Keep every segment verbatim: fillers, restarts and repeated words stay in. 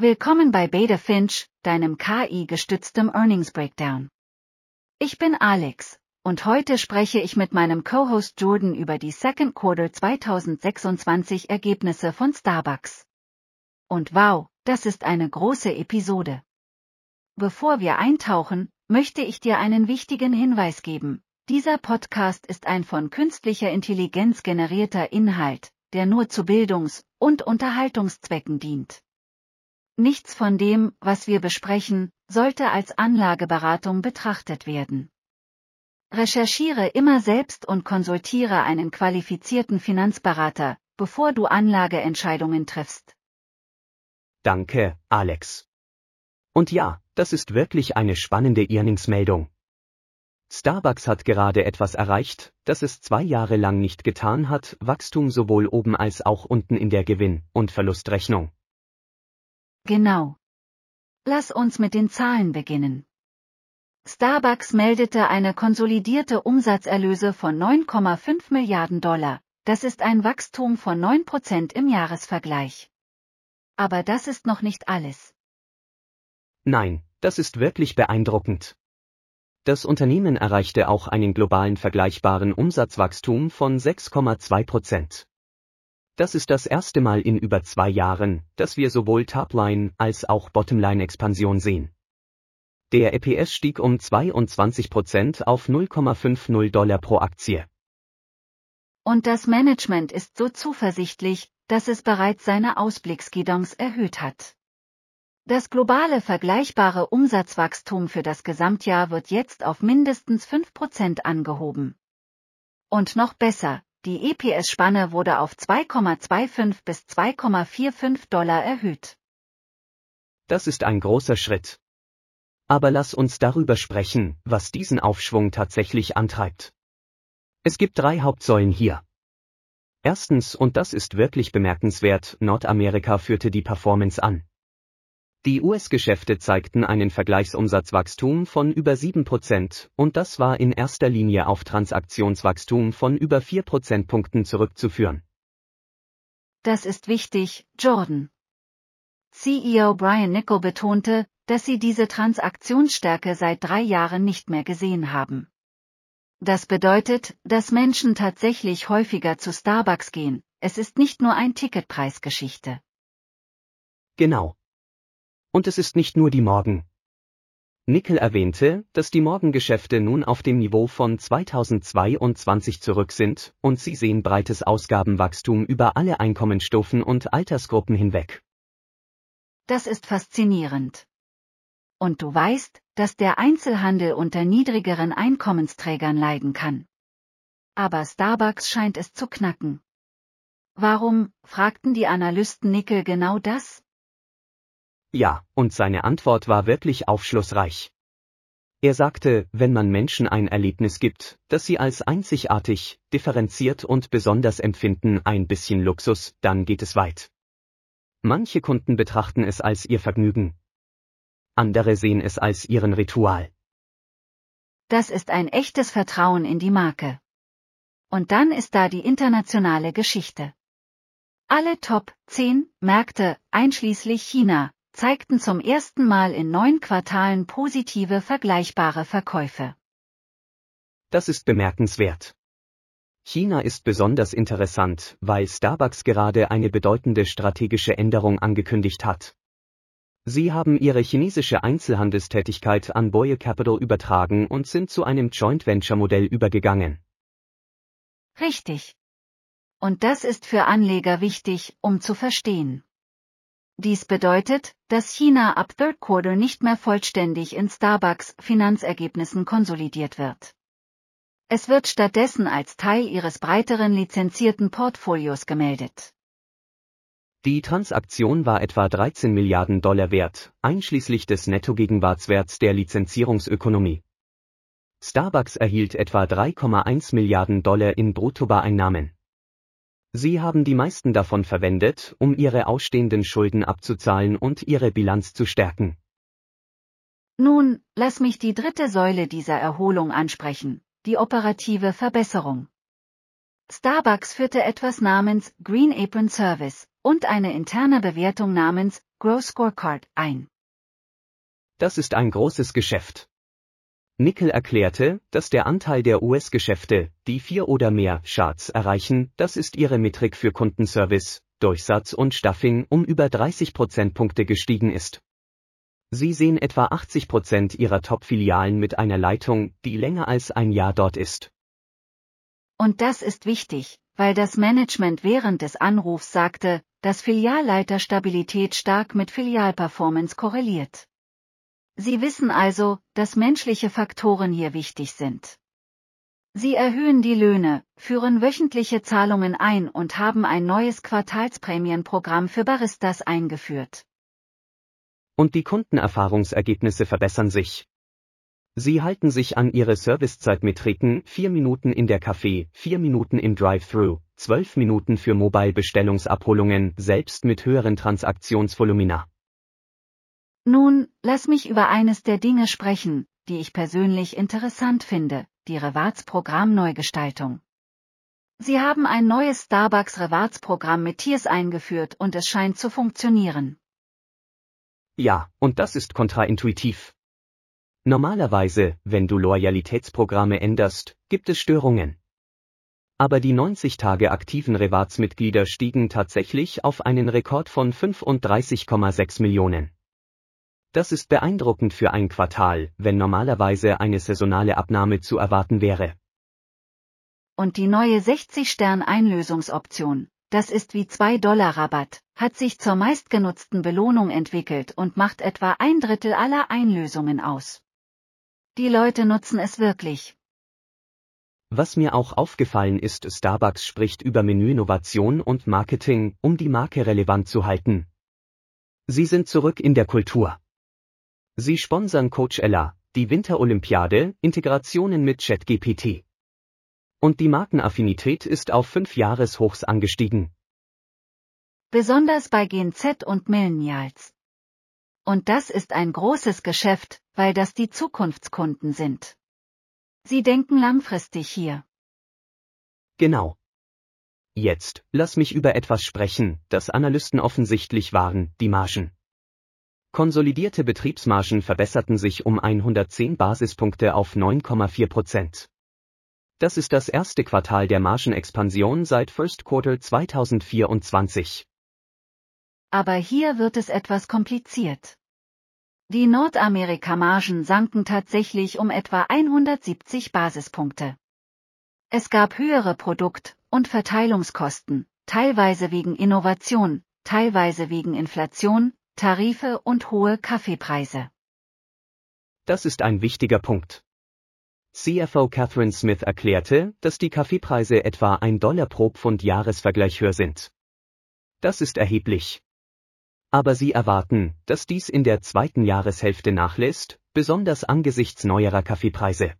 Willkommen bei Beta Finch, deinem K I-gestütztem Earnings Breakdown. Ich bin Alex, und heute spreche ich mit meinem Co-Host Jordan über die Second Quarter zweitausendsechsundzwanzig Ergebnisse von Starbucks. Und wow, das ist eine große Episode. Bevor wir eintauchen, möchte ich dir einen wichtigen Hinweis geben. Dieser Podcast ist ein von künstlicher Intelligenz generierter Inhalt, der nur zu Bildungs- und Unterhaltungszwecken dient. Nichts von dem, was wir besprechen, sollte als Anlageberatung betrachtet werden. Recherchiere immer selbst und konsultiere einen qualifizierten Finanzberater, bevor du Anlageentscheidungen triffst. Danke, Alex. Und ja, das ist wirklich eine spannende Earnings-Meldung. Starbucks hat gerade etwas erreicht, das es zwei Jahre lang nicht getan hat, Wachstum sowohl oben als auch unten in der Gewinn- und Verlustrechnung. Genau. Lass uns mit den Zahlen beginnen. Starbucks meldete eine konsolidierte Umsatzerlöse von neun Komma fünf Milliarden Dollar, das ist ein Wachstum von neun Prozent im Jahresvergleich. Aber das ist noch nicht alles. Nein, das ist wirklich beeindruckend. Das Unternehmen erreichte auch einen globalen vergleichbaren Umsatzwachstum von sechs Komma zwei Prozent. Das ist das erste Mal in über zwei Jahren, dass wir sowohl Topline als auch Bottomline-Expansion sehen. Der E P S stieg um zweiundzwanzig Prozent auf null Komma fünfzig Dollar pro Aktie. Und das Management ist so zuversichtlich, dass es bereits seine Ausblicksguidance erhöht hat. Das globale vergleichbare Umsatzwachstum für das Gesamtjahr wird jetzt auf mindestens fünf Prozent angehoben. Und noch besser, die E P S-Spanne wurde auf zwei Komma fünfundzwanzig bis zwei Komma fünfundvierzig Dollar erhöht. Das ist ein großer Schritt. Aber lass uns darüber sprechen, was diesen Aufschwung tatsächlich antreibt. Es gibt drei Hauptsäulen hier. Erstens, und das ist wirklich bemerkenswert, Nordamerika führte die Performance an. Die U S-Geschäfte zeigten einen Vergleichsumsatzwachstum von über sieben Prozent, und das war in erster Linie auf Transaktionswachstum von über vier Prozentpunkten zurückzuführen. Das ist wichtig, Jordan. C E O Brian Niccol betonte, dass sie diese Transaktionsstärke seit drei Jahren nicht mehr gesehen haben. Das bedeutet, dass Menschen tatsächlich häufiger zu Starbucks gehen, es ist nicht nur ein Ticketpreisgeschichte. Genau. Und es ist nicht nur die Morgen. Niccol erwähnte, dass die Morgengeschäfte nun auf dem Niveau von zweitausendzweiundzwanzig zurück sind, und sie sehen breites Ausgabenwachstum über alle Einkommensstufen und Altersgruppen hinweg. Das ist faszinierend. Und du weißt, dass der Einzelhandel unter niedrigeren Einkommensträgern leiden kann. Aber Starbucks scheint es zu knacken. Warum, fragten die Analysten Niccol genau das? Ja, und seine Antwort war wirklich aufschlussreich. Er sagte, wenn man Menschen ein Erlebnis gibt, das sie als einzigartig, differenziert und besonders empfinden, ein bisschen Luxus, dann geht es weit. Manche Kunden betrachten es als ihr Vergnügen. Andere sehen es als ihren Ritual. Das ist ein echtes Vertrauen in die Marke. Und dann ist da die internationale Geschichte. Alle Top zehn Märkte, einschließlich China, zeigten zum ersten Mal in neun Quartalen positive vergleichbare Verkäufe. Das ist bemerkenswert. China ist besonders interessant, weil Starbucks gerade eine bedeutende strategische Änderung angekündigt hat. Sie haben ihre chinesische Einzelhandelstätigkeit an Boyle Capital übertragen und sind zu einem Joint-Venture-Modell übergegangen. Richtig. Und das ist für Anleger wichtig, um zu verstehen. Dies bedeutet, dass China ab Third Quarter nicht mehr vollständig in Starbucks Finanzergebnissen konsolidiert wird. Es wird stattdessen als Teil ihres breiteren lizenzierten Portfolios gemeldet. Die Transaktion war etwa dreizehn Milliarden Dollar wert, einschließlich des Nettogegenwartswerts der Lizenzierungsökonomie. Starbucks erhielt etwa drei Komma eins Milliarden Dollar in Bruttobareinnahmen. Sie haben die meisten davon verwendet, um ihre ausstehenden Schulden abzuzahlen und ihre Bilanz zu stärken. Nun, lass mich die dritte Säule dieser Erholung ansprechen, die operative Verbesserung. Starbucks führte etwas namens Green Apron Service und eine interne Bewertung namens Grow Scorecard ein. Das ist ein großes Geschäft. Nickel erklärte, dass der Anteil der U S-Geschäfte, die vier oder mehr Charts erreichen, das ist ihre Metrik für Kundenservice, Durchsatz und Staffing, um über dreißig Prozentpunkte gestiegen ist. Sie sehen etwa achtzig Prozent ihrer Top-Filialen mit einer Leitung, die länger als ein Jahr dort ist. Und das ist wichtig, weil das Management während des Anrufs sagte, dass Filialleiterstabilität stark mit Filialperformance korreliert. Sie wissen also, dass menschliche Faktoren hier wichtig sind. Sie erhöhen die Löhne, führen wöchentliche Zahlungen ein und haben ein neues Quartalsprämienprogramm für Baristas eingeführt. Und die Kundenerfahrungsergebnisse verbessern sich. Sie halten sich an ihre Servicezeitmetriken, vier Minuten in der Café, vier Minuten im Drive-Thru, zwölf Minuten für Mobile-Bestellungsabholungen, selbst mit höheren Transaktionsvolumina. Nun, lass mich über eines der Dinge sprechen, die ich persönlich interessant finde, die Rewards-Programm-Neugestaltung. Sie haben ein neues Starbucks-Rewards-Programm mit Tiers eingeführt und es scheint zu funktionieren. Ja, und das ist kontraintuitiv. Normalerweise, wenn du Loyalitätsprogramme änderst, gibt es Störungen. Aber die neunzig Tage aktiven Rewards-Mitglieder stiegen tatsächlich auf einen Rekord von fünfunddreißig Komma sechs Millionen. Das ist beeindruckend für ein Quartal, wenn normalerweise eine saisonale Abnahme zu erwarten wäre. Und die neue sechzig Stern Einlösungsoption, das ist wie zwei Dollar Rabatt, hat sich zur meistgenutzten Belohnung entwickelt und macht etwa ein Drittel aller Einlösungen aus. Die Leute nutzen es wirklich. Was mir auch aufgefallen ist, Starbucks spricht über Menüinnovation und Marketing, um die Marke relevant zu halten. Sie sind zurück in der Kultur. Sie sponsern Coachella, die Winterolympiade, Integrationen mit ChatGPT. Und die Markenaffinität ist auf fünf Jahreshochs angestiegen. Besonders bei Gen Z und Millennials. Und das ist ein großes Geschäft, weil das die Zukunftskunden sind. Sie denken langfristig hier. Genau. Jetzt, lass mich über etwas sprechen, das Analysten offensichtlich waren, die Margen. Konsolidierte Betriebsmargen verbesserten sich um hundertzehn Basispunkte auf neun Komma vier Prozent. Das ist das erste Quartal der Margenexpansion seit First Quarter zweitausendvierundzwanzig. Aber hier wird es etwas kompliziert. Die Nordamerika-Margen sanken tatsächlich um etwa hundertsiebzig Basispunkte. Es gab höhere Produkt- und Verteilungskosten, teilweise wegen Innovation, teilweise wegen Inflation, Tarife und hohe Kaffeepreise. Das ist ein wichtiger Punkt. C F O Catherine Smith erklärte, dass die Kaffeepreise etwa ein Dollar pro Pfund Jahresvergleich höher sind. Das ist erheblich. Aber sie erwarten, dass dies in der zweiten Jahreshälfte nachlässt, besonders angesichts neuerer Kaffeepreise.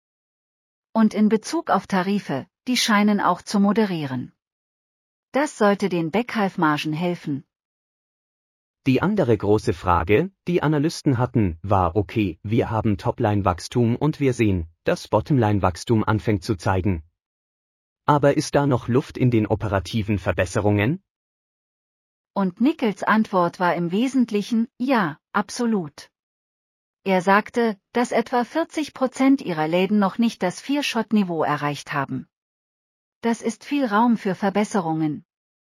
Und in Bezug auf Tarife, die scheinen auch zu moderieren. Das sollte den Backhalf-Margen helfen. Die andere große Frage, die Analysten hatten, war okay, wir haben Topline-Wachstum und wir sehen, dass Bottomline-Wachstum anfängt zu zeigen. Aber ist da noch Luft in den operativen Verbesserungen? Und Nickels Antwort war im Wesentlichen, ja, absolut. Er sagte, dass etwa vierzig Prozent ihrer Läden noch nicht das Vier-Shot-Niveau erreicht haben. Das ist viel Raum für Verbesserungen.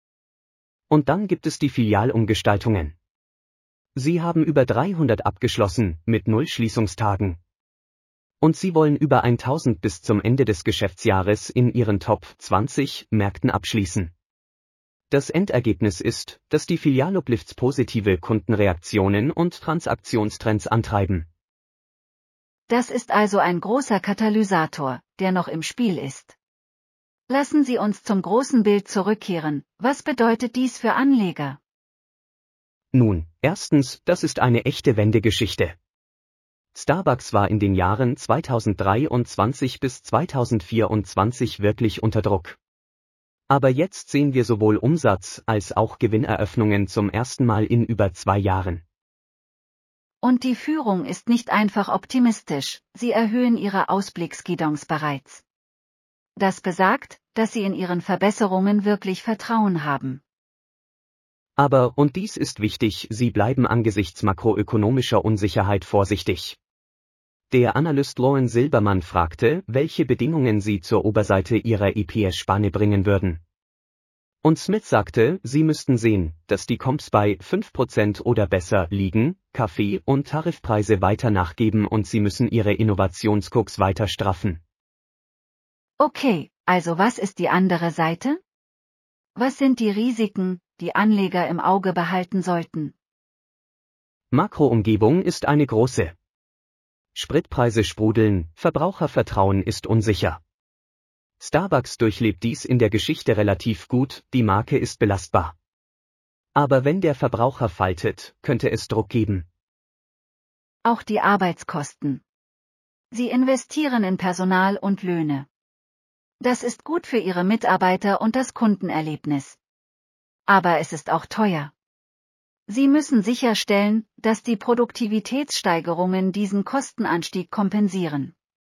Und dann gibt es die Filialumgestaltungen. Sie haben über dreihundert abgeschlossen, mit null Schließungstagen. Und sie wollen über tausend bis zum Ende des Geschäftsjahres in ihren Top zwanzig Märkten abschließen. Das Endergebnis ist, dass die Filialuplifts positive Kundenreaktionen und Transaktionstrends antreiben. Das ist also ein großer Katalysator, der noch im Spiel ist. Lassen Sie uns zum großen Bild zurückkehren. Was bedeutet dies für Anleger? Nun, erstens, das ist eine echte Wendegeschichte. Starbucks war in den Jahren zweitausenddreiundzwanzig bis zweitausendvierundzwanzig wirklich unter Druck. Aber jetzt sehen wir sowohl Umsatz als auch Gewinneröffnungen zum ersten Mal in über zwei Jahren. Und die Führung ist nicht einfach optimistisch, sie erhöhen ihre Ausblicksguidance bereits. Das besagt, dass sie in ihren Verbesserungen wirklich Vertrauen haben. Aber, und dies ist wichtig, sie bleiben angesichts makroökonomischer Unsicherheit vorsichtig. Der Analyst Lauren Silberman fragte, welche Bedingungen sie zur Oberseite ihrer E P S-Spanne bringen würden. Und Smith sagte, sie müssten sehen, dass die Comps bei fünf Prozent oder besser liegen, Kaffee- und Tarifpreise weiter nachgeben und sie müssen ihre Innovationskurs weiter straffen. Okay, also was ist die andere Seite? Was sind die Risiken, die Anleger im Auge behalten sollten? Makroumgebung ist eine große. Spritpreise sprudeln, Verbrauchervertrauen ist unsicher. Starbucks durchlebt dies in der Geschichte relativ gut, die Marke ist belastbar. Aber wenn der Verbraucher faltet, könnte es Druck geben. Auch die Arbeitskosten. Sie investieren in Personal und Löhne. Das ist gut für ihre Mitarbeiter und das Kundenerlebnis. Aber es ist auch teuer. Sie müssen sicherstellen, dass die Produktivitätssteigerungen diesen Kostenanstieg kompensieren.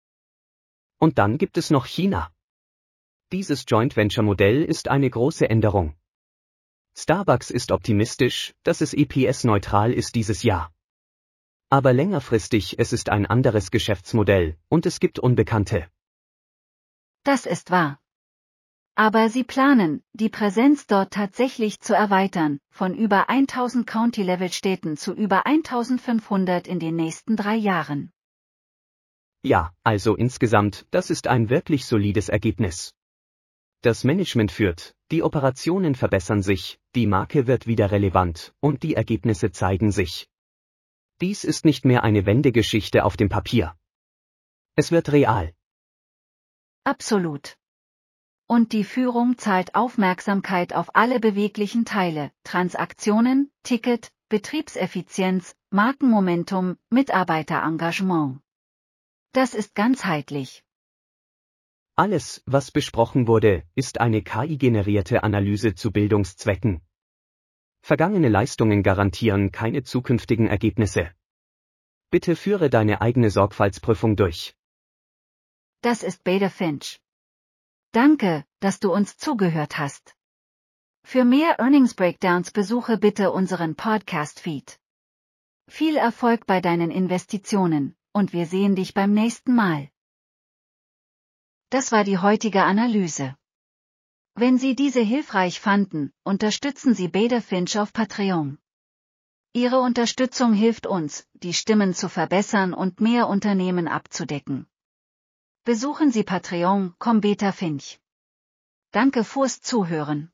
Und dann gibt es noch China. Dieses Joint-Venture-Modell ist eine große Änderung. Starbucks ist optimistisch, dass es E P S-neutral ist dieses Jahr. Aber längerfristig es ist ein anderes Geschäftsmodell, und es gibt Unbekannte. Das ist wahr. Aber sie planen, die Präsenz dort tatsächlich zu erweitern, von über tausend County-Level-Städten zu über eintausendfünfhundert in den nächsten drei Jahren. Ja, also insgesamt, das ist ein wirklich solides Ergebnis. Das Management führt, die Operationen verbessern sich, die Marke wird wieder relevant, und die Ergebnisse zeigen sich. Dies ist nicht mehr eine Wendegeschichte auf dem Papier. Es wird real. Absolut. Und die Führung zahlt Aufmerksamkeit auf alle beweglichen Teile, Transaktionen, Ticket, Betriebseffizienz, Markenmomentum, Mitarbeiterengagement. Das ist ganzheitlich. Alles, was besprochen wurde, ist eine K I-generierte Analyse zu Bildungszwecken. Vergangene Leistungen garantieren keine zukünftigen Ergebnisse. Bitte führe deine eigene Sorgfaltsprüfung durch. Das ist Bader Finch. Danke, dass du uns zugehört hast. Für mehr Earnings Breakdowns besuche bitte unseren Podcast-Feed. Viel Erfolg bei deinen Investitionen, und wir sehen dich beim nächsten Mal. Das war die heutige Analyse. Wenn Sie diese hilfreich fanden, unterstützen Sie Bader Finch auf Patreon. Ihre Unterstützung hilft uns, die Stimmen zu verbessern und mehr Unternehmen abzudecken. Besuchen Sie Patreon punkt com Bader Finch. Danke fürs Zuhören.